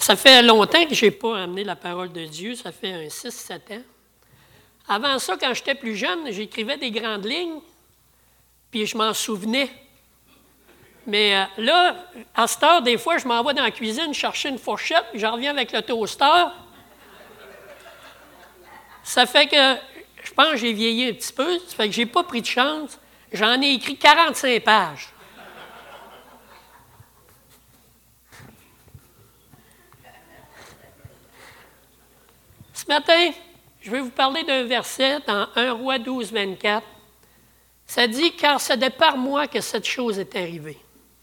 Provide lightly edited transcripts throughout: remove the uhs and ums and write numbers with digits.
ça fait longtemps que je n'ai pas amené la parole de Dieu, ça fait un 6-7 ans. Avant ça, quand j'étais plus jeune, j'écrivais des grandes lignes, puis je m'en souvenais. Mais là, à cette heure, des fois, je m'en vais dans la cuisine chercher une fourchette, puis j'en reviens avec le toaster. Ça fait que, je pense que j'ai vieilli un petit peu, ça fait que je n'ai pas pris de chance. J'en ai écrit 45 pages. Ce matin, je vais vous parler d'un verset dans 1 Roi 12, 24. Ça dit « Car c'est de par moi que cette chose est arrivée ».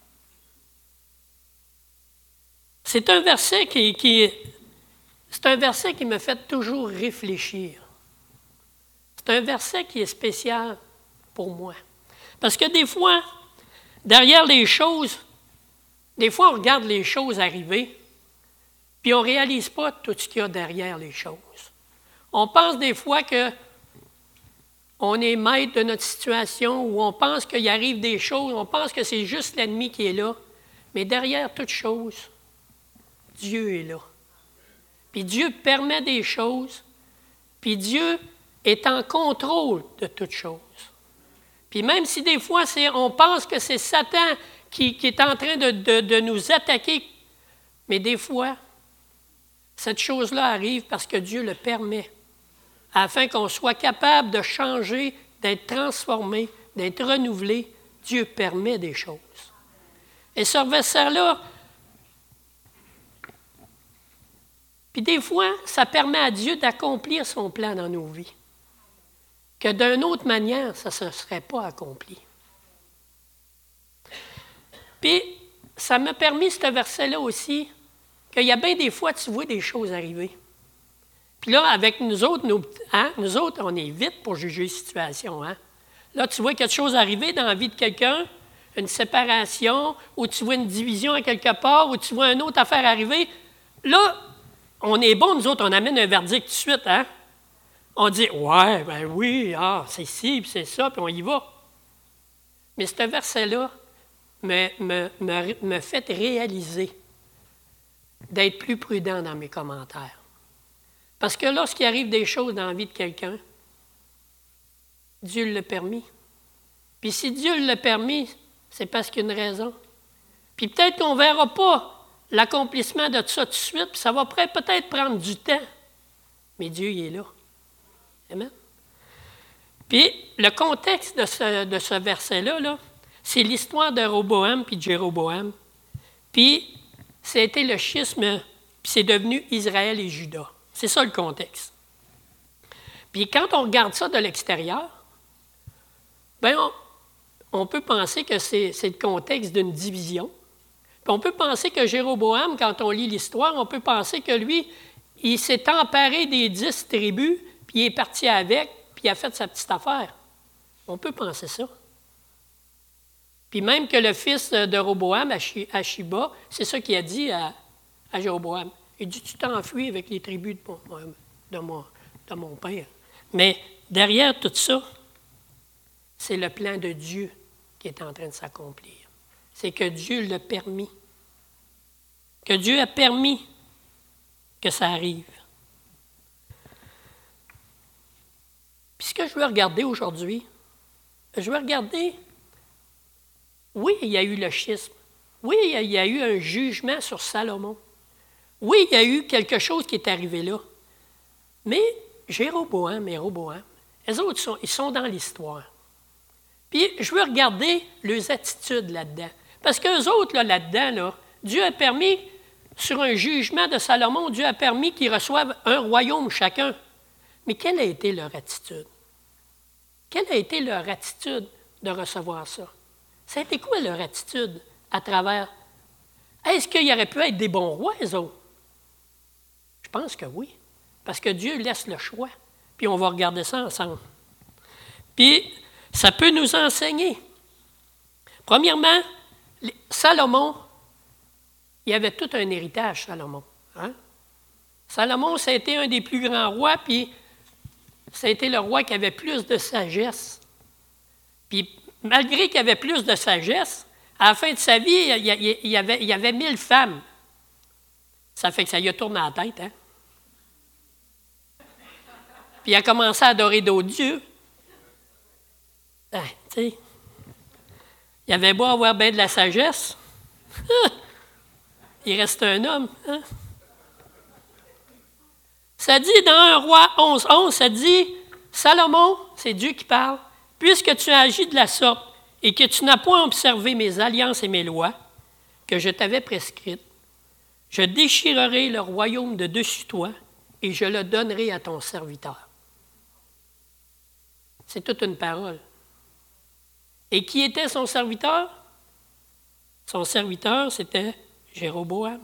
C'est un verset c'est un verset qui me fait toujours réfléchir. C'est un verset qui est spécial pour moi. Parce que des fois, derrière les choses, des fois on regarde les choses arriver, puis on ne réalise pas tout ce qu'il y a derrière les choses. On pense des fois qu'on est maître de notre situation, ou on pense qu'il arrive des choses, on pense que c'est juste l'ennemi qui est là, mais derrière toute chose, Dieu est là. Puis Dieu permet des choses, puis Dieu est en contrôle de toutes choses. Puis même si des fois, on pense que c'est Satan qui est en train de nous attaquer, mais des fois, cette chose-là arrive parce que Dieu le permet, afin qu'on soit capable de changer, d'être transformé, d'être renouvelé. Dieu permet des choses. Et ce verset-là, puis des fois, ça permet à Dieu d'accomplir son plan dans nos vies, que d'une autre manière, ça ne se serait pas accompli. Puis, ça m'a permis, ce verset-là aussi, qu'il y a bien des fois, tu vois des choses arriver. Puis là, avec nous autres, nous autres, on est vite pour juger les situations. Hein? Là, tu vois quelque chose arriver dans la vie de quelqu'un, une séparation, ou tu vois une division à quelque part, ou tu vois une autre affaire arriver. Là, on est bon, nous autres, on amène un verdict tout de suite. Hein? On dit, ouais, ben oui, c'est ci, puis c'est ça, puis on y va. Mais ce verset-là me fait réaliser d'être plus prudent dans mes commentaires. Parce que lorsqu'il arrive des choses dans la vie de quelqu'un, Dieu l'a permis. Puis si Dieu l'a permis, c'est parce qu'il y a une raison. Puis peut-être qu'on ne verra pas l'accomplissement de ça tout de suite, puis ça va peut-être prendre du temps. Mais Dieu, il est là. Amen. Puis le contexte de ce verset-là, c'est l'histoire de Roboam puis de Jéroboam. Puis c'était le schisme, puis c'est devenu Israël et Juda. C'est ça le contexte. Puis quand on regarde ça de l'extérieur, bien, on peut penser que c'est le contexte d'une division. Puis on peut penser que Jéroboam, quand on lit l'histoire, on peut penser que lui, il s'est emparé des 10 tribus, puis il est parti avec, puis il a fait sa petite affaire. On peut penser ça. Puis même que le fils de Roboam, Ashiba, c'est ça qu'il a dit à Jéroboam. Il dit, tu t'enfuis avec les tribus de mon père. Mais derrière tout ça, c'est le plan de Dieu qui est en train de s'accomplir. C'est que Dieu l'a permis. Que Dieu a permis que ça arrive. Puis ce que je veux regarder aujourd'hui, je veux regarder, oui, il y a eu le schisme. Oui, il y a eu un jugement sur Salomon. Oui, il y a eu quelque chose qui est arrivé là. Mais Jéroboam et Roboam, eux autres, ils sont dans l'histoire. Puis je veux regarder leurs attitudes là-dedans. Parce qu'eux autres, là-dedans, Dieu a permis, sur un jugement de Salomon, Dieu a permis qu'ils reçoivent un royaume chacun. Mais quelle a été leur attitude? Quelle a été leur attitude de recevoir ça? Ça a été quoi leur attitude à travers? Est-ce qu'il y aurait pu être des bons rois, eux autres? Je pense que oui. Parce que Dieu laisse le choix. Puis on va regarder ça ensemble. Puis ça peut nous enseigner. Premièrement, Salomon, il avait tout un héritage, Salomon. Hein? Salomon, ça a été un des plus grands rois, puis ça a été le roi qui avait plus de sagesse. Puis malgré qu'il avait plus de sagesse, à la fin de sa vie, il y avait 1000 femmes. Ça fait que ça lui a tourné la tête, hein? Puis il a commencé à adorer d'autres dieux. Ben, tu sais, il avait beau avoir bien de la sagesse. Il reste un homme. Hein? Ça dit dans 1 Roi 11, ça dit, Salomon, c'est Dieu qui parle, puisque tu as agi de la sorte et que tu n'as point observé mes alliances et mes lois que je t'avais prescrites, je déchirerai le royaume de dessus toi et je le donnerai à ton serviteur. C'est toute une parole. Et qui était son serviteur? Son serviteur, c'était Jéroboam.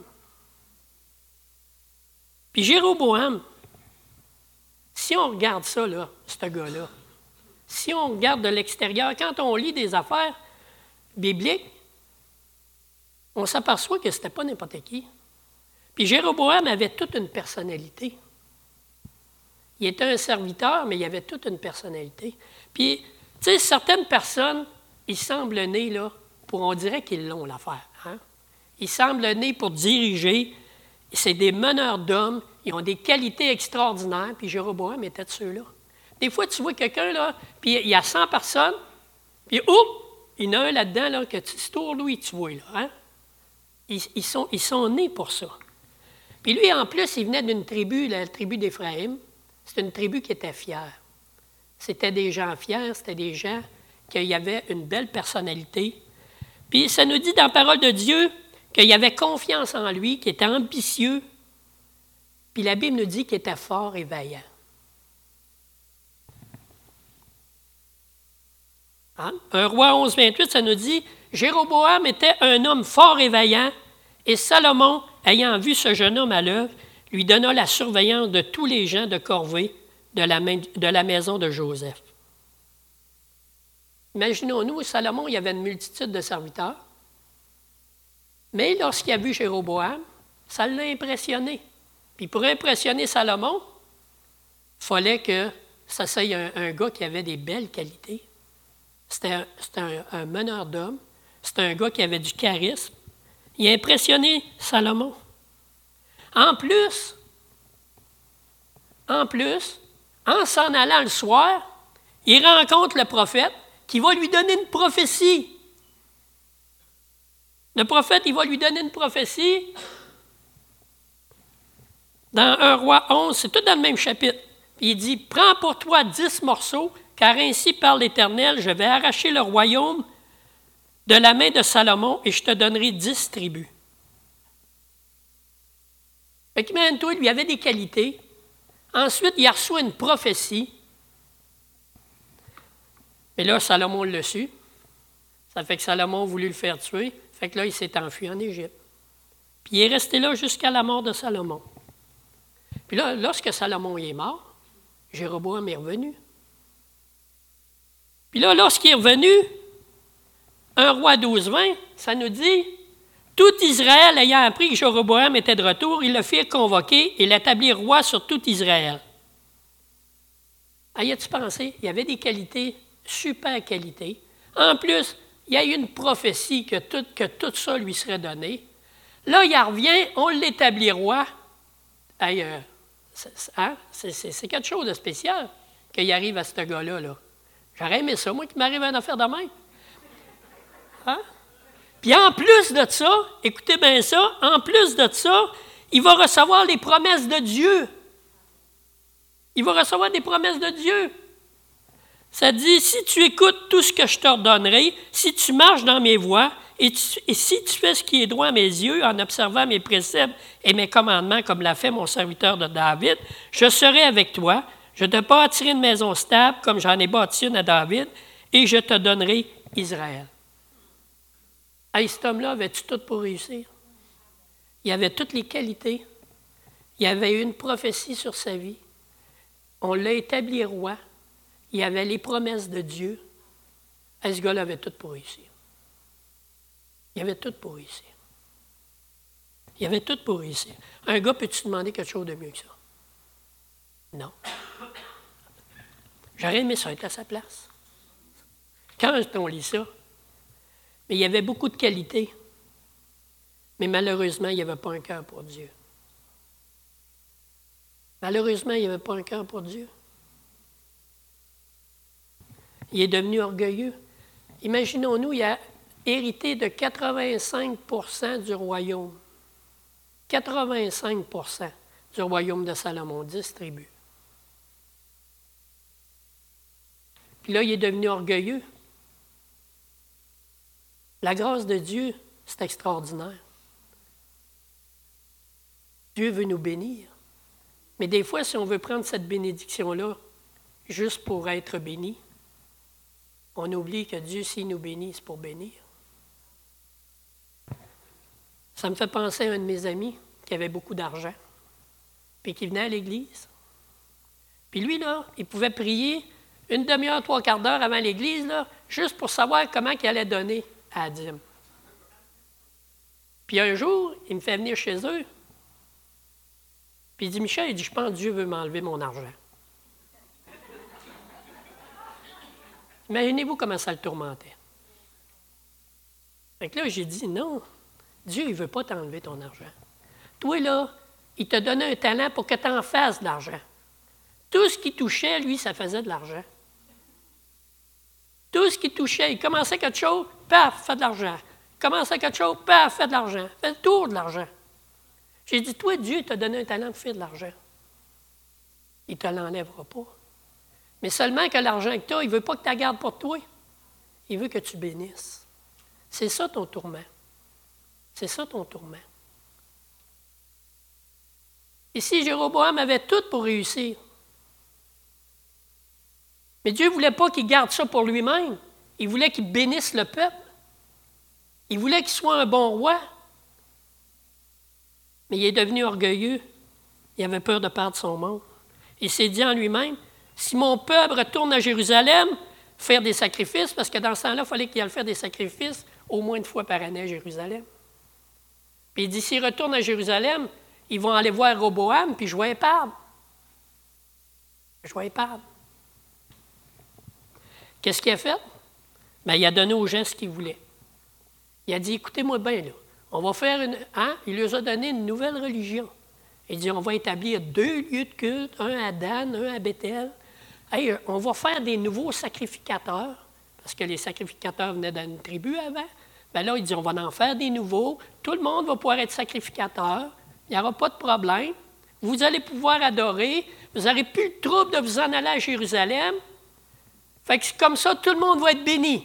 Puis Jéroboam, si on regarde ça, là, ce gars-là, si on regarde de l'extérieur, quand on lit des affaires bibliques, on s'aperçoit que ce n'était pas n'importe qui. Puis Jéroboam avait toute une personnalité. Il était un serviteur, mais il avait toute une personnalité. Puis, tu sais, certaines personnes, ils semblent nés, là, on dirait qu'ils l'ont, l'affaire. Hein? Ils semblent nés pour diriger. C'est des meneurs d'hommes. Ils ont des qualités extraordinaires. Puis Jéroboam était de ceux-là. Des fois, tu vois quelqu'un, là, puis il y a 100 personnes, puis il y en a un là-dedans, là, que tu tournes, lui, tu vois, là. Hein? Ils sont nés pour ça. Puis lui, en plus, il venait d'une tribu, la tribu d'Éphraïm. C'était une tribu qui était fière. C'était des gens fiers, c'était des gens qui avaient une belle personnalité. Puis ça nous dit dans la parole de Dieu qu'il avait confiance en lui, qu'il était ambitieux. Puis la Bible nous dit qu'il était fort et vaillant. Hein? 1 Roi 11, 28, ça nous dit « Jéroboam était un homme fort et vaillant, et Salomon, ayant vu ce jeune homme à l'œuvre, lui donna la surveillance de tous les gens de corvée de la maison de Joseph. » Imaginons-nous, Salomon, il y avait une multitude de serviteurs, mais lorsqu'il a vu Jéroboam, ça l'a impressionné. Puis pour impressionner Salomon, il fallait que ça soit un gars qui avait des belles qualités. C'était un meneur d'hommes, c'était un gars qui avait du charisme. Il a impressionné Salomon. En plus, en s'en allant le soir, il rencontre le prophète qui va lui donner une prophétie. Le prophète, il va lui donner une prophétie dans 1 Roi 11, c'est tout dans le même chapitre. Puis il dit, « Prends pour toi 10 morceaux, car ainsi parle l'Éternel, je vais arracher le royaume de la main de Salomon et je te donnerai 10 tribus. » Fait qu'imagine-toi, il lui avait des qualités. Ensuite, il reçoit une prophétie. Mais là, Salomon l'a su. Ça fait que Salomon a voulu le faire tuer. Fait que là, il s'est enfui en Égypte. Puis il est resté là jusqu'à la mort de Salomon. Puis là, lorsque Salomon est mort, Jéroboam est revenu. Puis là, lorsqu'il est revenu, 1 Roi 12, 20, ça nous dit, « Tout Israël ayant appris que Jéroboam était de retour, ils le firent convoquer et l'établir roi sur tout Israël. » Ah, y a-tu pensé? Il y avait des qualités, super qualités. En plus, il y a eu une prophétie que tout ça lui serait donné. Là, il revient, on l'établit roi. Hey, c'est quelque chose de spécial qu'il arrive à ce gars-là. Là. J'aurais aimé ça, moi, qu'il m'arrive une affaire de même. Hein? Puis en plus de ça, écoutez bien ça, en plus de ça, il va recevoir les promesses de Dieu. Il va recevoir des promesses de Dieu. Ça dit, si tu écoutes tout ce que je t'ordonnerai, si tu marches dans mes voies, et si tu fais ce qui est droit à mes yeux, en observant mes préceptes et mes commandements, comme l'a fait mon serviteur de David, je serai avec toi, je te bâtirai une maison stable, comme j'en ai bâti une à David, et je te donnerai Israël. Hey, cet homme-là avait-tu tout pour réussir? Il avait toutes les qualités. Il avait eu une prophétie sur sa vie. On l'a établi roi. Il avait les promesses de Dieu. Hey, ce gars-là avait tout pour réussir. Il avait tout pour réussir. Il avait tout pour réussir. Un gars, peux-tu demander quelque chose de mieux que ça? Non. J'aurais aimé ça être à sa place. Quand on lit ça, mais il y avait beaucoup de qualités. Mais malheureusement, il n'y avait pas un cœur pour Dieu. Malheureusement, il n'avait pas un cœur pour Dieu. Il est devenu orgueilleux. Imaginons-nous, il a hérité de 85 % du royaume. 85 % du royaume de Salomon, 10 tribus. Puis là, il est devenu orgueilleux. La grâce de Dieu, c'est extraordinaire. Dieu veut nous bénir. Mais des fois, si on veut prendre cette bénédiction-là juste pour être béni, on oublie que Dieu, s'il nous bénit, c'est pour bénir. Ça me fait penser à un de mes amis qui avait beaucoup d'argent, puis qui venait à l'église. Puis lui, là, il pouvait prier une demi-heure, 3/4 d'heure avant l'église, là, juste pour savoir comment il allait donner à la dîme. Puis un jour, il me fait venir chez eux, puis il dit, Michel, il dit, je pense que Dieu veut m'enlever mon argent. Imaginez-vous comment ça le tourmentait. Fait que là, j'ai dit, non, Dieu, il ne veut pas t'enlever ton argent. Toi, là, il t'a donné un talent pour que tu en fasses de l'argent. Tout ce qui touchait, lui, ça faisait de l'argent. Tout ce qui touchait, il commençait quelque chose, paf, fait de l'argent. Il commençait quelque chose, paf, fait de l'argent. Fait le tour de l'argent. J'ai dit, toi, Dieu t'a donné un talent pour faire de l'argent. Il ne te l'enlèvera pas. Mais seulement que l'argent que tu as, il ne veut pas que tu la gardes pour toi. Il veut que tu bénisses. C'est ça ton tourment. C'est ça ton tourment. Ici, Jéroboam avait tout pour réussir. Mais Dieu ne voulait pas qu'il garde ça pour lui-même. Il voulait qu'il bénisse le peuple. Il voulait qu'il soit un bon roi. Mais il est devenu orgueilleux. Il avait peur de perdre son monde. Il s'est dit en lui-même, si mon peuple retourne à Jérusalem, faire des sacrifices, parce que dans ce temps-là, il fallait qu'il aille faire des sacrifices au moins une fois par année à Jérusalem. Puis il dit, s'ils retournent à Jérusalem, ils vont aller voir Roboam, puis je vais les perdre. Je vais les perdre. Qu'est-ce qu'il a fait? Bien, il a donné aux gens ce qu'ils voulaient. Il a dit, écoutez-moi bien, là, on va faire une... Hein? Il leur a donné une nouvelle religion. Il dit, on va établir 2 lieux de culte, un à Dan, un à Bethel. Hey, on va faire des nouveaux sacrificateurs, parce que les sacrificateurs venaient d'une tribu avant. Bien là, il dit, on va en faire des nouveaux. Tout le monde va pouvoir être sacrificateur. Il n'y aura pas de problème. Vous allez pouvoir adorer. Vous n'aurez plus le trouble de vous en aller à Jérusalem. Fait que comme ça, tout le monde va être béni.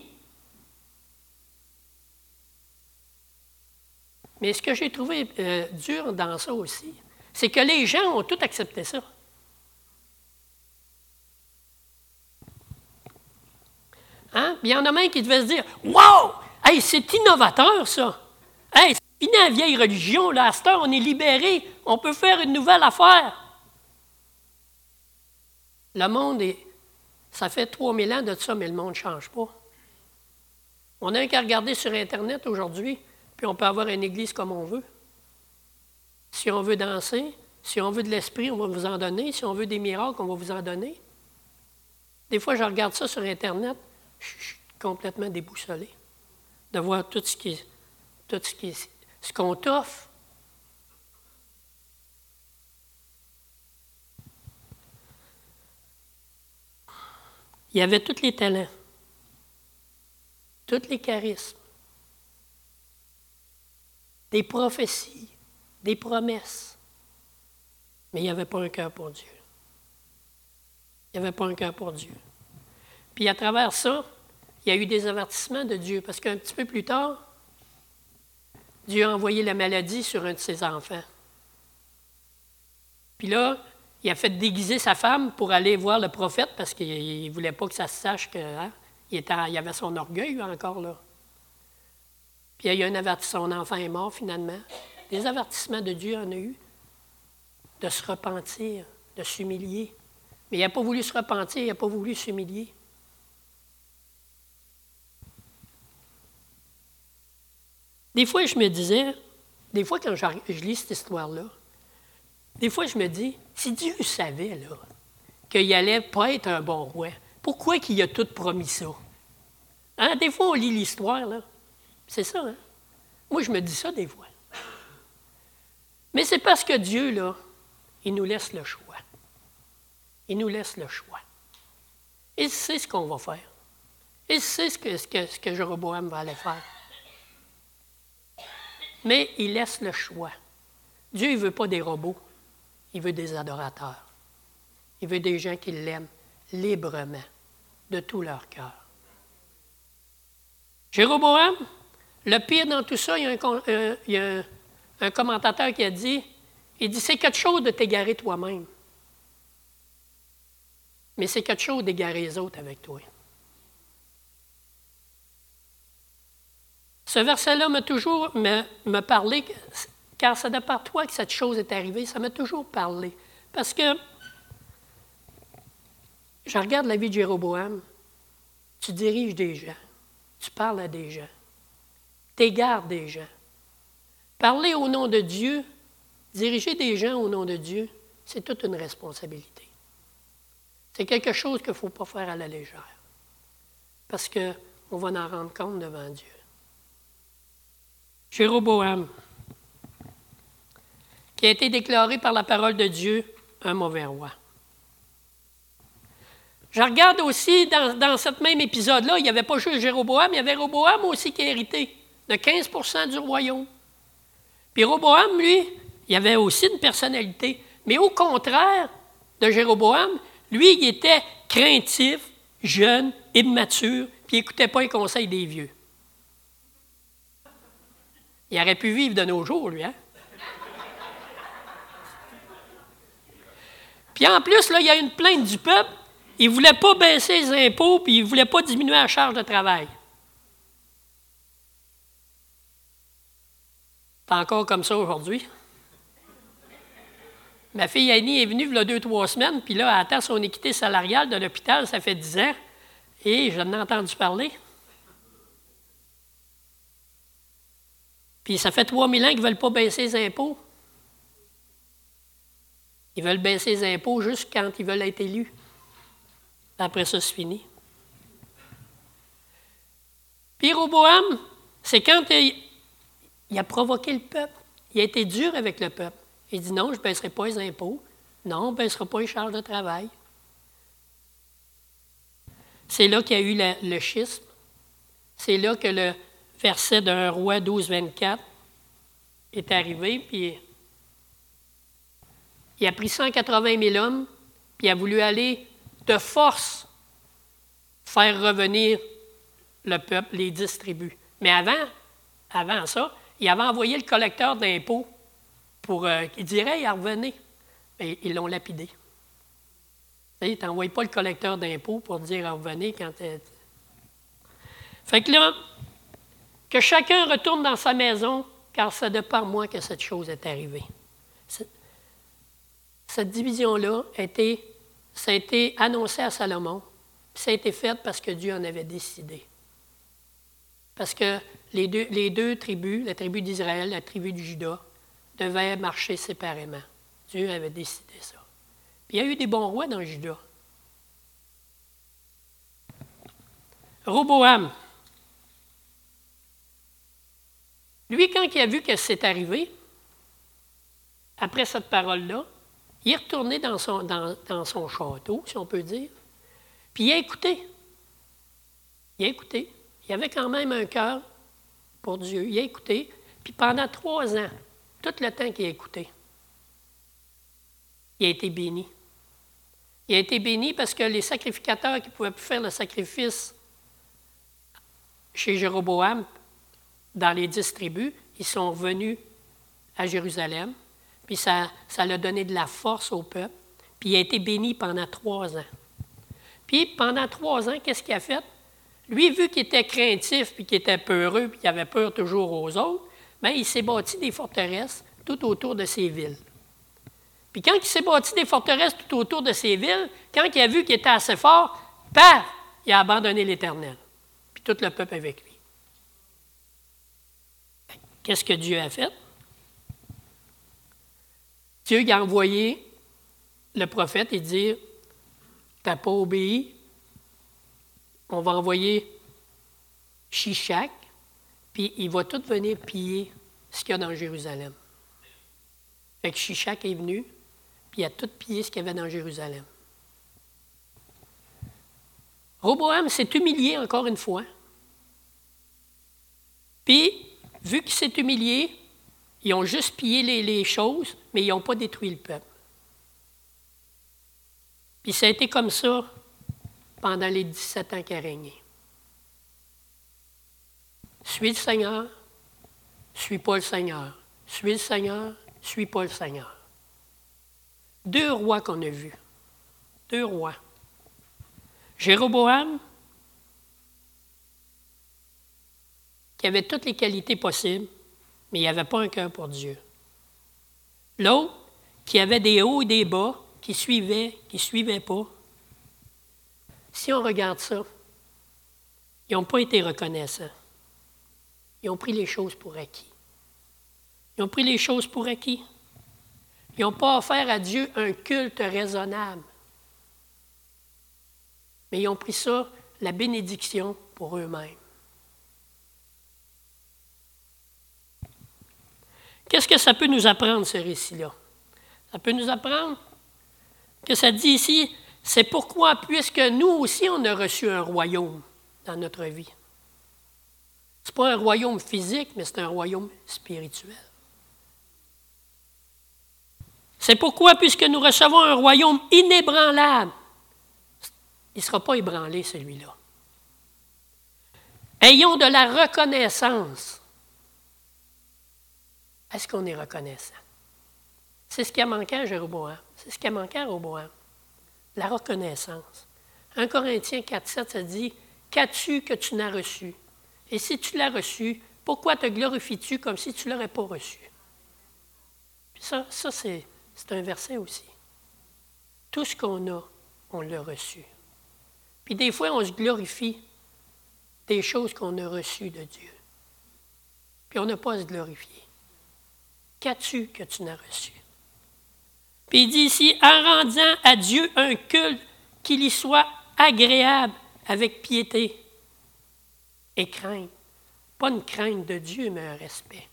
Mais ce que j'ai trouvé dur dans ça aussi, c'est que les gens ont tout accepté ça. Hein? Il y en a même qui devaient se dire « Wow! Hey, c'est innovateur, ça! Hey, c'est fini la vieille religion, là. À cette heure, on est libéré. On peut faire une nouvelle affaire. » Le monde est... Ça fait 3000 ans de ça, mais le monde ne change pas. On n'a qu'à regarder sur Internet aujourd'hui, puis on peut avoir une église comme on veut. Si on veut danser, si on veut de l'esprit, on va vous en donner. Si on veut des miracles, on va vous en donner. Des fois, je regarde ça sur Internet, je suis complètement déboussolé de voir ce qu'on t'offre. Il y avait tous les talents, tous les charismes, des prophéties, des promesses. Mais il n'y avait pas un cœur pour Dieu. Il n'y avait pas un cœur pour Dieu. Puis à travers ça, il y a eu des avertissements de Dieu, parce qu'un petit peu plus tard, Dieu a envoyé la maladie sur un de ses enfants. Puis là, il a fait déguiser sa femme pour aller voir le prophète, parce qu'il ne voulait pas que ça se sache qu'il il avait son orgueil encore là. Puis il y a un avertissement, son enfant est mort finalement. Des avertissements de Dieu en a eu, de se repentir, de s'humilier. Mais il n'a pas voulu se repentir, il n'a pas voulu s'humilier. Des fois, je me disais, des fois quand je lis cette histoire-là, des fois je me dis, si Dieu savait là, qu'il n'allait pas être un bon roi, pourquoi qu'il a tout promis ça? Hein? Des fois, on lit l'histoire, là. C'est ça, hein? Moi, je me dis ça des fois. Mais c'est parce que Dieu, là, il nous laisse le choix. Il nous laisse le choix. Il sait ce qu'on va faire. Il sait ce que Jéroboam va aller faire. Mais il laisse le choix. Dieu, il ne veut pas des robots. Il veut des adorateurs. Il veut des gens qui l'aiment librement, de tout leur cœur. Jéroboam, le pire dans tout ça, il y a un commentateur qui a dit, il dit, c'est quelque chose de t'égarer toi-même. Mais c'est quelque chose d'égarer les autres avec toi. Ce verset-là m'a toujours me parlé, car c'est de par toi que cette chose est arrivée, ça m'a toujours parlé. Parce que je regarde la vie de Jéroboam, tu diriges des gens, tu parles à des gens, tu égares des gens. Parler au nom de Dieu, diriger des gens au nom de Dieu, c'est toute une responsabilité. C'est quelque chose qu'il ne faut pas faire à la légère, parce qu'on va en rendre compte devant Dieu. Jéroboam, qui a été déclaré par la parole de Dieu un mauvais roi. Je regarde aussi, dans ce même épisode-là, il n'y avait pas juste Jéroboam, il y avait Roboam aussi qui a hérité de 15 % du royaume. Puis Roboam, lui, il avait aussi une personnalité. Mais au contraire de Jéroboam, lui, il était craintif, jeune, immature, puis il n'écoutait pas les conseils des vieux. Il aurait pu vivre de nos jours, lui, hein? Puis en plus, là, il y a une plainte du peuple. Il ne voulait pas baisser les impôts, puis il ne voulait pas diminuer la charge de travail. C'est encore comme ça aujourd'hui. Ma fille Annie est venue il y a 2-3 semaines, puis là, elle attend son équité salariale de l'hôpital, ça fait 10 ans, et je n'ai entendu parler. Puis ça fait 3000 ans qu'ils ne veulent pas baisser les impôts. Ils veulent baisser les impôts juste quand ils veulent être élus. Après ça, c'est fini. Puis Roboam, c'est quand il a provoqué le peuple. Il a été dur avec le peuple. Il dit non, je ne baisserai pas les impôts. Non, on ne baissera pas les charges de travail. C'est là qu'il y a eu le schisme. C'est là que le verset d'un roi 12-24 est arrivé, puis il a pris 180 000 hommes, puis il a voulu aller de force faire revenir le peuple, les 10 tribus. Mais avant ça, il avait envoyé le collecteur d'impôts pour qu'il dirait, il revenait. Mais ils l'ont lapidé. Tu n'envoies pas le collecteur d'impôts pour dire revenez quand tu... Fait que là, que chacun retourne dans sa maison, car c'est de par moi que cette chose est arrivée. Cette division-là, ça a été annoncé à Salomon, puis ça a été fait parce que Dieu en avait décidé. Parce que les deux tribus, la tribu d'Israël, la tribu de Juda, devaient marcher séparément. Dieu avait décidé ça. Puis il y a eu des bons rois dans Juda. Roboam, lui, quand il a vu que c'est arrivé, après cette parole-là, il est retourné dans son château, si on peut dire, puis il a écouté. Il a écouté. Il avait quand même un cœur pour Dieu. Il a écouté. Puis pendant 3 ans, tout le temps qu'il a écouté, il a été béni. Il a été béni parce que les sacrificateurs qui ne pouvaient plus faire le sacrifice chez Jéroboam, dans les 10 tribus, ils sont venus à Jérusalem. Puis ça a donné de la force au peuple. Puis il a été béni pendant 3 ans. Puis pendant 3 ans, qu'est-ce qu'il a fait? Lui, vu qu'il était craintif, puis qu'il était peureux, puis qu'il avait peur toujours aux autres, bien, il s'est bâti des forteresses tout autour de ses villes. Puis quand il s'est bâti des forteresses tout autour de ses villes, quand il a vu qu'il était assez fort, paf, il a abandonné l'Éternel. Puis tout le peuple avec lui. Qu'est-ce que Dieu a fait? Dieu il a envoyé le prophète et dit, « Tu n'as pas obéi, on va envoyer Shishak, puis il va tout venir piller ce qu'il y a dans Jérusalem. » Fait que Shishak est venu, puis il a tout pillé ce qu'il y avait dans Jérusalem. Roboam s'est humilié encore une fois. Puis, vu qu'il s'est humilié, ils ont juste pillé les choses, mais ils n'ont pas détruit le peuple. Puis ça a été comme ça pendant les 17 ans qu'il a régné. Suis le Seigneur, suis pas le Seigneur. Suis le Seigneur, suis pas le Seigneur. 2 rois qu'on a vus. 2 rois. Jéroboam, qui avait toutes les qualités possibles, mais il n'avait pas un cœur pour Dieu. L'autre, qui avait des hauts et des bas, qui suivaient pas. Si on regarde ça, ils n'ont pas été reconnaissants. Ils ont pris les choses pour acquis. Ils ont pris les choses pour acquis. Ils n'ont pas offert à Dieu un culte raisonnable. Mais ils ont pris ça, la bénédiction, pour eux-mêmes. Qu'est-ce que ça peut nous apprendre, ce récit-là? Ça peut nous apprendre que ça dit ici, c'est pourquoi, puisque nous aussi, on a reçu un royaume dans notre vie. Ce n'est pas un royaume physique, mais c'est un royaume spirituel. C'est pourquoi, puisque nous recevons un royaume inébranlable, il ne sera pas ébranlé, celui-là. Ayons de la reconnaissance. Est-ce qu'on est reconnaissant? C'est ce qui a manqué à Jéroboam. C'est ce qui a manqué à Roboam. La reconnaissance. 1 Corinthiens 4,7, ça dit « Qu'as-tu que tu n'as reçu? Et si tu l'as reçu, pourquoi te glorifies-tu comme si tu ne l'aurais pas reçu? » Puis ça c'est un verset aussi. Tout ce qu'on a, on l'a reçu. Puis des fois, on se glorifie des choses qu'on a reçues de Dieu. Puis on n'a pas à se glorifier. Qu'as-tu que tu n'as reçu? Puis il dit ici, en rendant à Dieu un culte qui lui soit agréable avec piété et crainte. Pas une crainte de Dieu, mais un respect.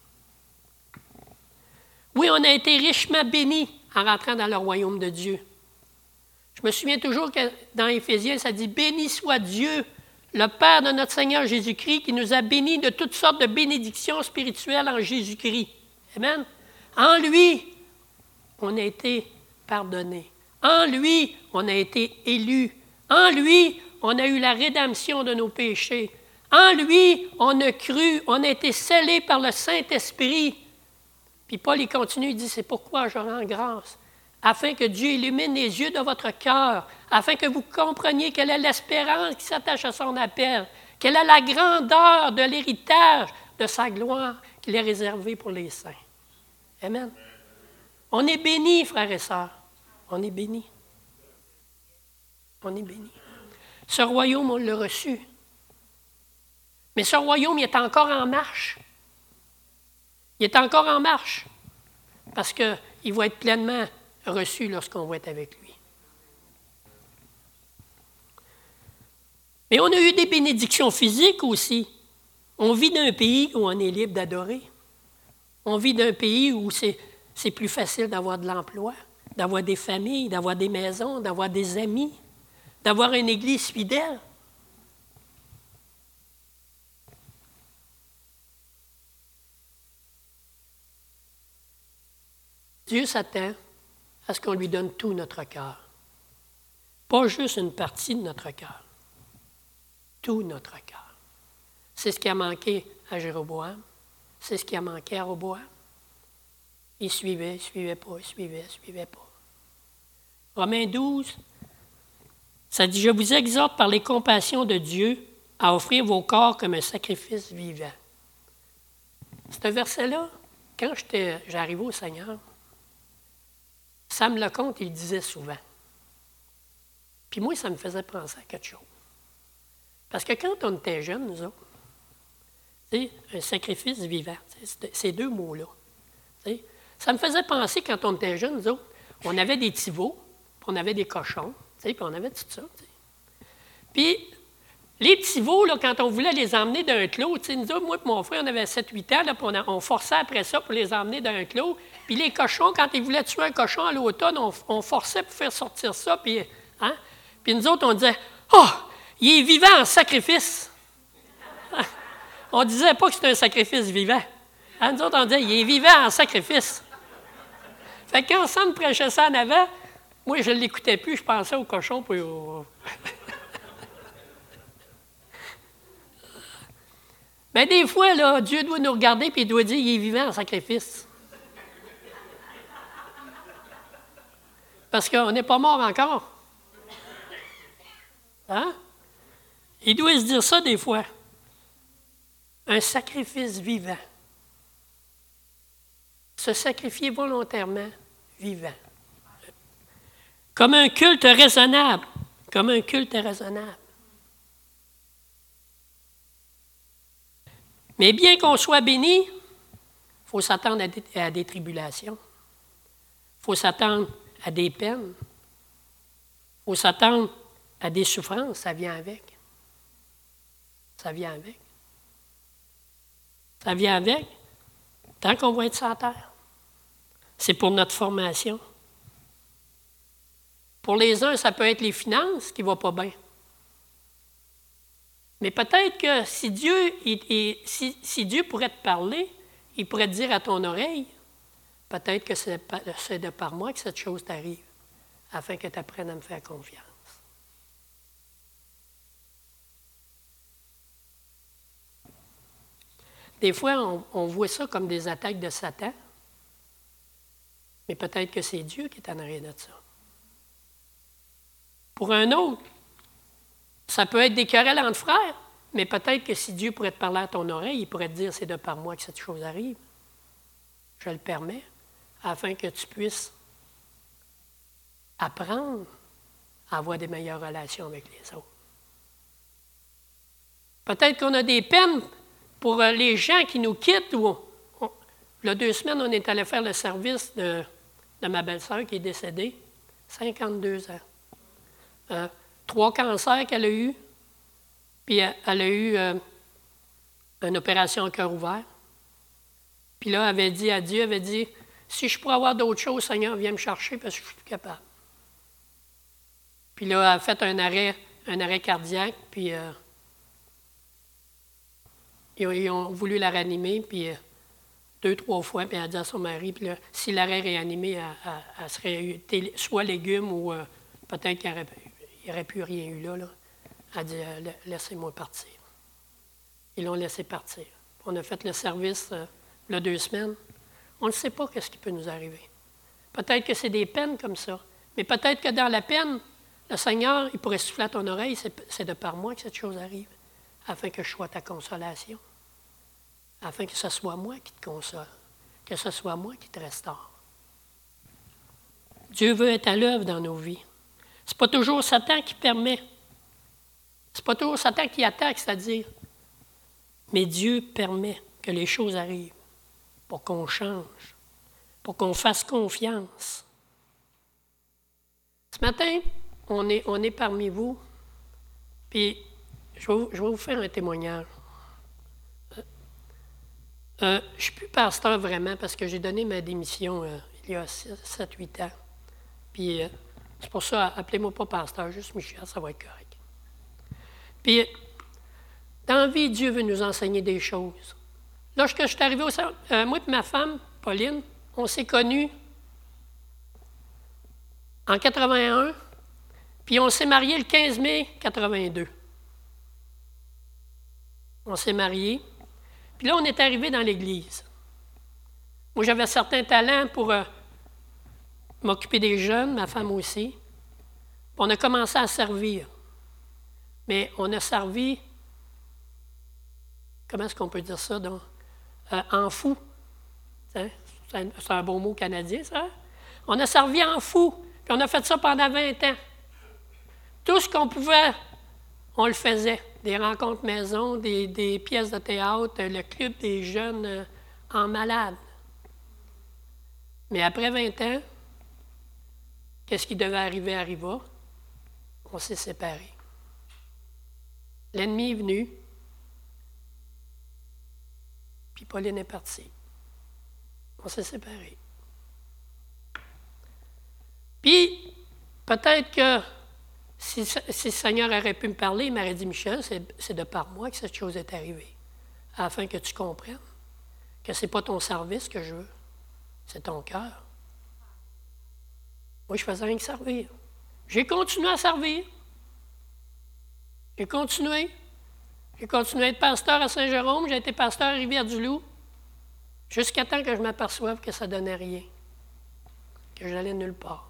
Oui, on a été richement bénis en rentrant dans le royaume de Dieu. Je me souviens toujours que dans Éphésiens, ça dit « Béni soit Dieu, le Père de notre Seigneur Jésus-Christ, qui nous a bénis de toutes sortes de bénédictions spirituelles en Jésus-Christ. » Amen. En lui, on a été pardonné. En lui, on a été élu. En lui, on a eu la rédemption de nos péchés. En lui, on a cru, on a été scellés par le Saint-Esprit. Puis Paul, il continue, il dit, c'est pourquoi je rends grâce, afin que Dieu illumine les yeux de votre cœur, afin que vous compreniez quelle est l'espérance qui s'attache à son appel, quelle est la grandeur de l'héritage de sa gloire qu'il est réservé pour les saints. Amen. On est bénis, frères et sœurs. On est bénis. On est bénis. Ce royaume, on l'a reçu. Mais ce royaume, il est encore en marche. Il est encore en marche. Parce qu'il va être pleinement reçu lorsqu'on va être avec lui. Mais on a eu des bénédictions physiques aussi. On vit d'un pays où on est libre d'adorer. On vit d'un pays où c'est plus facile d'avoir de l'emploi, d'avoir des familles, d'avoir des maisons, d'avoir des amis, d'avoir une église fidèle. Dieu s'attend à ce qu'on lui donne tout notre cœur. Pas juste une partie de notre cœur. Tout notre cœur. C'est ce qui a manqué à Jéroboam. C'est ce qui a manqué à Roboam. Il suivait pas. Romains 12, ça dit « Je vous exhorte par les compassions de Dieu à offrir vos corps comme un sacrifice vivant. » Ce verset-là, quand j'arrivais au Seigneur, Sam Lecomte, il le disait souvent. Puis moi, ça me faisait penser à quelque chose. Parce que quand on était jeunes, nous autres, un sacrifice vivant, ces 2 mots-là, ça me faisait penser, quand on était jeunes, nous autres, on avait des petits veaux, puis on avait des cochons, puis on avait tout ça. Puis les petits veaux, là, quand on voulait les emmener d'un clos, nous autres, moi et mon frère, on avait 7-8 ans, là, puis on forçait après ça pour les emmener d'un clos. Puis les cochons, quand ils voulaient tuer un cochon à l'automne, on forçait pour faire sortir ça. Puis nous autres, on disait « Oh, il est vivant en sacrifice. On ne disait pas que c'était un sacrifice vivant. Nous autres, on disait, il est vivant en sacrifice. Fait que quand Sam prêchait ça en avant, moi, je ne l'écoutais plus, je pensais au cochon. Puis Mais des fois, là, Dieu doit nous regarder et il doit dire, il est vivant en sacrifice. Parce qu'on n'est pas mort encore. Hein? Il doit se dire ça des fois. Un sacrifice vivant. Se sacrifier volontairement vivant. Comme un culte raisonnable. Comme un culte raisonnable. Mais bien qu'on soit béni, il faut s'attendre à des tribulations. Il faut s'attendre à des peines. Il faut s'attendre à des souffrances. Ça vient avec. Ça vient avec. Ça vient avec tant qu'on va être sur la terre. C'est pour notre formation. Pour les uns, ça peut être les finances qui ne vont pas bien. Mais peut-être que si Dieu pourrait te parler, il pourrait te dire à ton oreille, peut-être que c'est de par moi que cette chose t'arrive, afin que tu apprennes à me faire confiance. Des fois, on voit ça comme des attaques de Satan, mais peut-être que c'est Dieu qui est en arrière de ça. Pour un autre, ça peut être des querelles entre frères, mais peut-être que si Dieu pourrait te parler à ton oreille, il pourrait te dire, c'est de par moi que cette chose arrive. Je le permets, afin que tu puisses apprendre à avoir des meilleures relations avec les autres. Peut-être qu'on a des peines pour les gens qui nous quittent. Il y a 2 semaines, on est allé faire le service de ma belle-sœur qui est décédée, 52 ans. 3 cancers qu'elle a eus, puis elle a eu une opération au cœur ouvert. Puis là, elle avait dit à Dieu, elle avait dit, si je pourrais avoir d'autres choses, Seigneur, viens me chercher parce que je ne suis plus capable. Puis là, elle a fait un arrêt cardiaque, puis ils ont voulu la réanimer, puis 2-3 fois, puis elle a dit à son mari, puis là, si l'arrêt réanimé, elle serait eu soit légumes ou peut-être qu'il n'y aurait plus rien eu là. Elle a dit, laissez-moi partir. Ils l'ont laissé partir. On a fait le service il y a 2 semaines. On ne sait pas ce qui peut nous arriver. Peut-être que c'est des peines comme ça, mais peut-être que dans la peine, le Seigneur, il pourrait souffler à ton oreille, c'est de par moi que cette chose arrive, afin que je sois ta consolation, afin que ce soit moi qui te console, que ce soit moi qui te restaure. Dieu veut être à l'œuvre dans nos vies. Ce n'est pas toujours Satan qui permet. Ce n'est pas toujours Satan qui attaque, c'est-à-dire, mais Dieu permet que les choses arrivent pour qu'on change, pour qu'on fasse confiance. Ce matin, on est parmi vous, puis je vais vous faire un témoignage. Je ne suis plus pasteur vraiment parce que j'ai donné ma démission il y a 7-8 ans. Puis c'est pour ça, appelez-moi pas pasteur, juste Michel, ça va être correct. Puis, dans la vie, Dieu veut nous enseigner des choses. Lorsque je suis arrivé moi et ma femme, Pauline, on s'est connus en 81, puis on s'est mariés le 15 mai 82. On s'est mariés. Puis là, on est arrivé dans l'Église. Moi, j'avais certains talents pour m'occuper des jeunes, ma femme aussi. Puis on a commencé à servir. Mais on a servi, comment est-ce qu'on peut dire ça, donc, en fou. C'est un beau mot canadien, ça. On a servi en fou. Puis on a fait ça pendant 20 ans. Tout ce qu'on pouvait, on le faisait. Des rencontres maison, des pièces de théâtre, le club des jeunes en malade. Mais après 20 ans, qu'est-ce qui devait arriver arriva? On s'est séparés. L'ennemi est venu, puis Pauline est partie. On s'est séparés. Puis, peut-être que Si le Seigneur aurait pu me parler, il m'aurait dit, Michel, c'est de par moi que cette chose est arrivée, afin que tu comprennes que ce n'est pas ton service que je veux, c'est ton cœur. Moi, je faisais rien que servir. J'ai continué à servir. J'ai continué. J'ai continué à être pasteur à Saint-Jérôme, j'ai été pasteur à Rivière-du-Loup, jusqu'à temps que je m'aperçoive que ça ne donnait rien, que j'allais nulle part.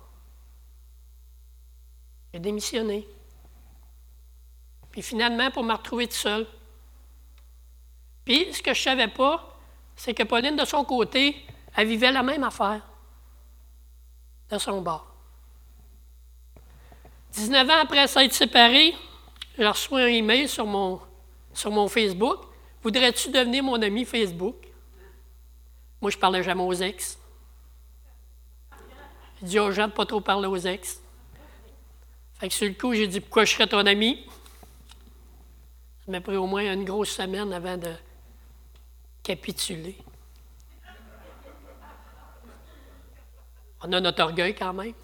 J'ai démissionné. Puis finalement, pour me retrouver tout seul. Puis, ce que je ne savais pas, c'est que Pauline, de son côté, elle vivait la même affaire, de son bord. 19 ans après s'être séparés, j'ai reçu un email sur mon Facebook. « Voudrais-tu devenir mon ami Facebook? » Moi, je ne parlais jamais aux ex. Je dis aux gens de ne pas trop parler aux ex. Fait que sur le coup, j'ai dit « Pourquoi je serais ton ami? » Ça m'a pris au moins une grosse semaine avant de capituler. On a notre orgueil quand même.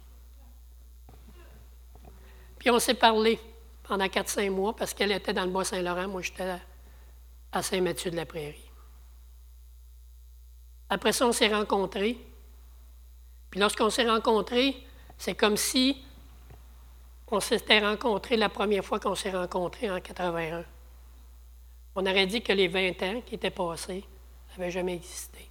Puis on s'est parlé pendant 4-5 mois parce qu'elle était dans le Bas-Saint-Laurent, moi j'étais à Saint-Mathieu-de-la-Prairie. Après ça, on s'est rencontrés. Puis lorsqu'on s'est rencontrés, c'est comme si on s'était rencontrés la première fois qu'on s'est rencontrés en 81. On aurait dit que les 20 ans qui étaient passés n'avaient jamais existé.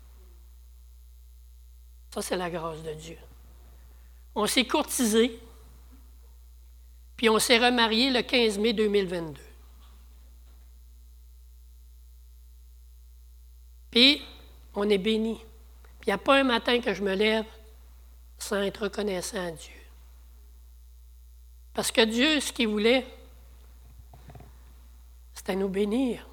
Ça, c'est la grâce de Dieu. On s'est courtisés, puis on s'est remariés le 15 mai 2022. Puis, on est bénis. Puis, il n'y a pas un matin que je me lève sans être reconnaissant à Dieu. Parce que Dieu, ce qu'il voulait, c'était nous bénir.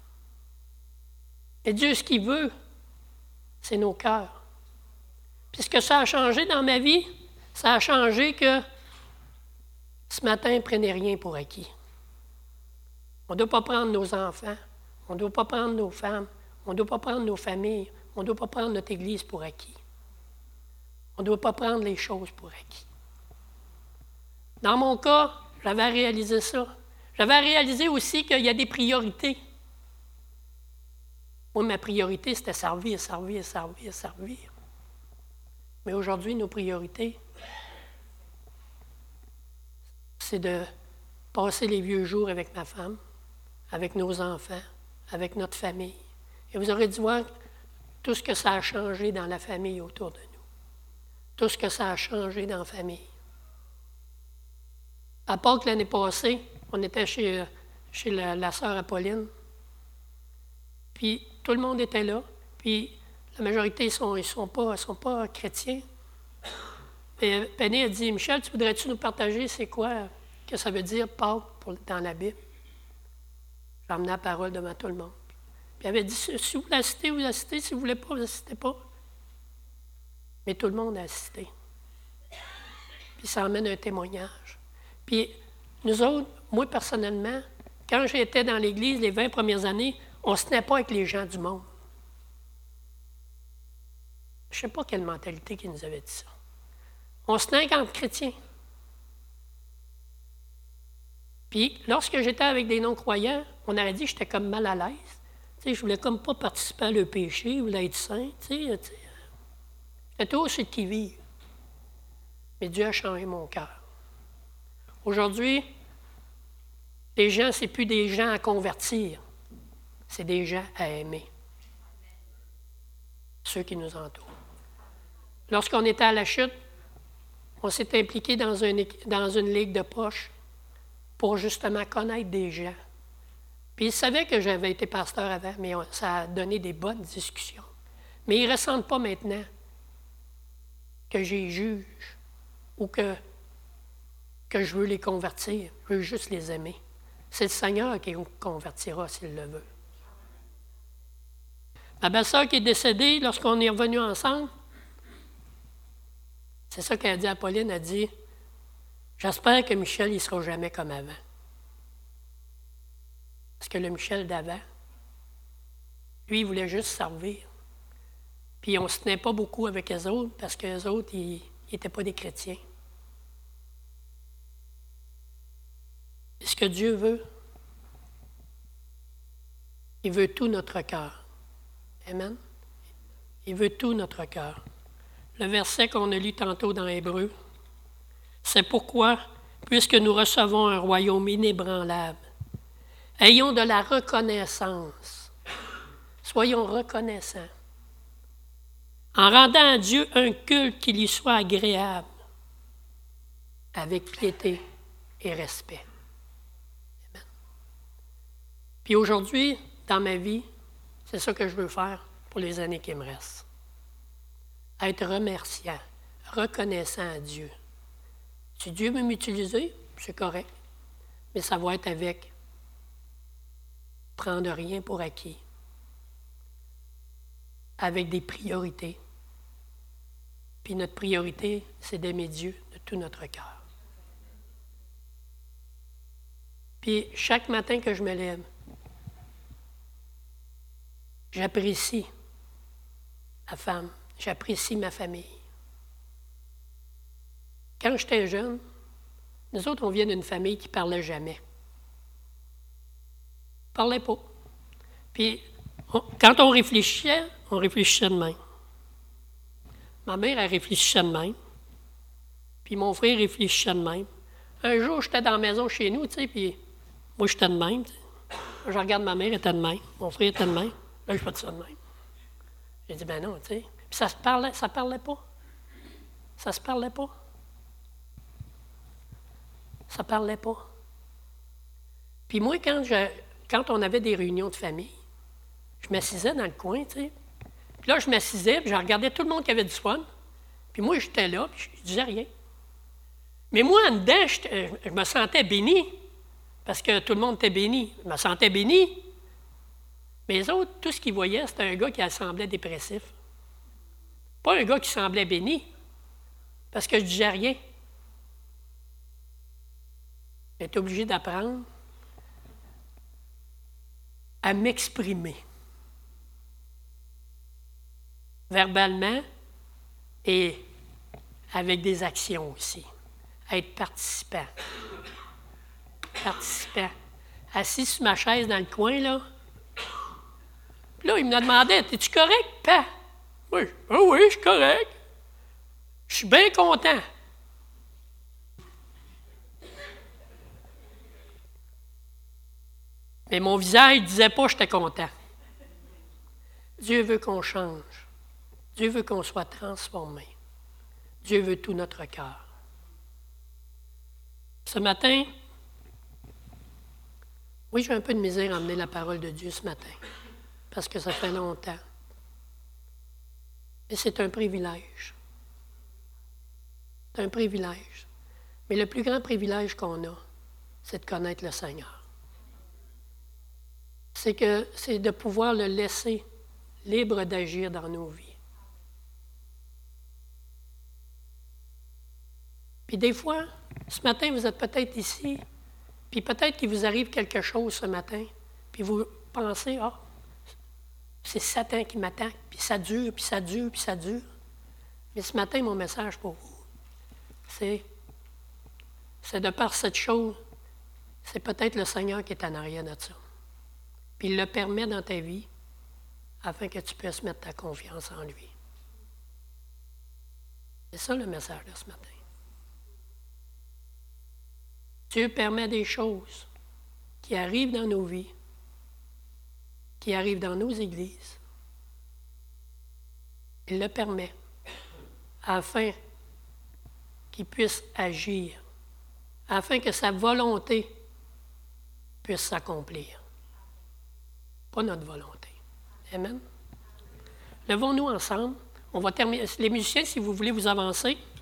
Et Dieu, ce qu'il veut, c'est nos cœurs. Puis ce que ça a changé dans ma vie, ça a changé que ce matin, prenez rien pour acquis. On ne doit pas prendre nos enfants, on ne doit pas prendre nos femmes, on ne doit pas prendre nos familles, on ne doit pas prendre notre Église pour acquis. On ne doit pas prendre les choses pour acquis. Dans mon cas, j'avais réalisé ça. J'avais réalisé aussi qu'il y a des priorités. Moi, ma priorité, c'était servir, servir, servir, servir. Mais aujourd'hui, nos priorités, c'est de passer les vieux jours avec ma femme, avec nos enfants, avec notre famille. Et vous aurez dû voir tout ce que ça a changé dans la famille autour de nous. Tout ce que ça a changé dans la famille. À part que l'année passée, on était chez la sœur Apolline. Puis tout le monde était là. Puis la majorité, ils sont pas chrétiens. Et Penny a dit, Michel, tu voudrais-tu nous partager c'est quoi que ça veut dire Pâques dans la Bible? J'ai emmené la parole devant tout le monde. Puis elle avait dit, si vous voulez assister, vous assistez. Si vous ne voulez pas, vous n'assistez pas. Mais tout le monde a assisté. Puis ça emmène un témoignage. Puis nous autres, moi personnellement, quand j'étais dans l'Église les 20 premières années, on ne se tenait pas avec les gens du monde. Je ne sais pas quelle mentalité qui nous avait dit ça. On se tenait entre chrétiens. Puis lorsque j'étais avec des non-croyants, on aurait dit que j'étais comme mal à l'aise. Tu sais, je ne voulais comme pas participer à le péché, je voulais être saint. J'étais toujours sur le qui-vive. Mais Dieu a changé mon cœur. Aujourd'hui, les gens, ce n'est plus des gens à convertir, c'est des gens à aimer. Ceux qui nous entourent. Lorsqu'on était à la chute, on s'est impliqué dans une ligue de poche pour justement connaître des gens. Puis ils savaient que j'avais été pasteur avant, mais ça a donné des bonnes discussions. Mais ils ne ressentent pas maintenant que j'y juge ou que je veux les convertir. Je veux juste les aimer. C'est le Seigneur qui nous convertira s'il le veut. Ma belle-sœur qui est décédée, lorsqu'on est revenus ensemble, c'est ça qu'elle a dit à Pauline, elle a dit « J'espère que Michel, il ne sera jamais comme avant. » Parce que le Michel d'avant, lui, il voulait juste servir. Puis on ne se tenait pas beaucoup avec eux autres, parce qu'eux autres, ils n'étaient pas des chrétiens. ce que Dieu veut, il veut tout notre cœur. Amen. Il veut tout notre cœur. Le verset qu'on a lu tantôt dans Hébreux, c'est pourquoi, puisque nous recevons un royaume inébranlable, ayons de la reconnaissance. Soyons reconnaissants. En rendant à Dieu un culte qui lui soit agréable, avec piété et respect. Amen. Puis aujourd'hui, dans ma vie, c'est ça que je veux faire pour les années qui me restent. Être remerciant, reconnaissant à Dieu. Si Dieu veut m'utiliser, c'est correct, mais ça va être avec prendre rien pour acquis, avec des priorités. Puis notre priorité, c'est d'aimer Dieu de tout notre cœur. Puis chaque matin que je me lève, j'apprécie la femme, j'apprécie ma famille. Quand j'étais jeune, nous autres, on vient d'une famille qui ne parlait jamais. On ne parlait pas. Puis, quand on réfléchissait de même. Ma mère, elle réfléchissait de même. Puis mon frère réfléchissait de même. Un jour, j'étais dans la maison chez nous, tu sais, puis moi, j'étais de même. T'sais. Je regarde ma mère, elle était de même. Mon frère était de même. Là, je fais ça de même. J'ai dit, ben non, tu sais. Puis ça parlait pas. Ça se parlait pas. Ça parlait pas. Puis moi, quand on avait des réunions de famille, je m'assisais dans le coin, tu sais. Puis là, je m'assisais, puis je regardais tout le monde qui avait du fun. Puis moi, j'étais là, puis je disais rien. Mais moi, en dedans, je me sentais béni, parce que tout le monde était béni. Je me sentais béni. Mais les autres, tout ce qu'ils voyaient, c'était un gars qui semblait dépressif. Pas un gars qui semblait béni, parce que je disais rien. J'étais obligé d'apprendre à m'exprimer verbalement et avec des actions aussi. À être participant. Participant. Assis sur ma chaise dans le coin, là. Puis là, il me demandait, « Es-tu correct, pa? » Oui. « Ah oui, je suis correct. Je suis bien content. » Mais mon visage ne disait pas que j'étais content. Dieu veut qu'on change. Dieu veut qu'on soit transformé. Dieu veut tout notre cœur. Ce matin, oui, j'ai un peu de misère à emmener la parole de Dieu ce matin, parce que ça fait longtemps. Et c'est un privilège. C'est un privilège. Mais le plus grand privilège qu'on a, c'est de connaître le Seigneur. C'est de pouvoir le laisser libre d'agir dans nos vies. Puis des fois, ce matin, vous êtes peut-être ici, puis peut-être qu'il vous arrive quelque chose ce matin, puis vous pensez, c'est Satan qui m'attaque, puis ça dure, puis ça dure, puis ça dure. Mais ce matin, mon message pour vous, c'est de par cette chose, c'est peut-être le Seigneur qui est en arrière de ça. Puis il le permet dans ta vie afin que tu puisses mettre ta confiance en lui. C'est ça le message de ce matin. Dieu permet des choses qui arrivent dans nos vies, qui arrivent dans nos églises. Il le permet afin qu'il puisse agir, afin que sa volonté puisse s'accomplir. Pas notre volonté. Amen. Levons-nous ensemble. On va terminer. Les musiciens, si vous voulez vous avancer.